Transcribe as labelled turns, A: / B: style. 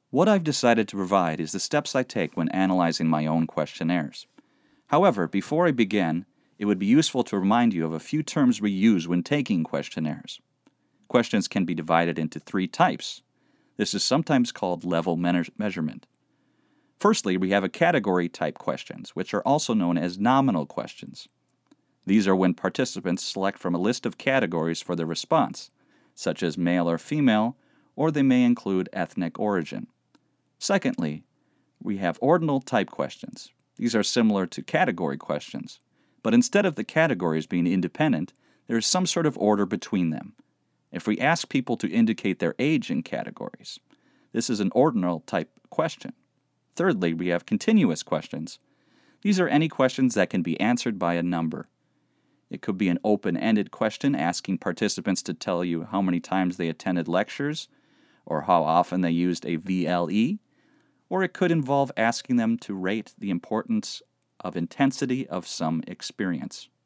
A: What I've decided to provide is the steps I take when analyzing my own questionnaires. However, before I begin, it would be useful to remind you of a few terms we use when taking questionnaires. Questions can be divided into 3 types. This is sometimes called level measurement. Firstly, we have a category type questions, which are also known as nominal questions. These are when participants select from a list of categories for their response, such as male or female, or they may include ethnic origin. Secondly, we have ordinal type questions. These are similar to category questions, but instead of the categories being independent, there is some sort of order between them. If we ask people to indicate their age in categories, this is an ordinal type question. Thirdly, we have continuous questions. These are any questions that can be answered by a number. It could be an open-ended question asking participants to tell you how many times they attended lectures or how often they used a VLE, or it could involve asking them to rate the importance of intensity of some experience.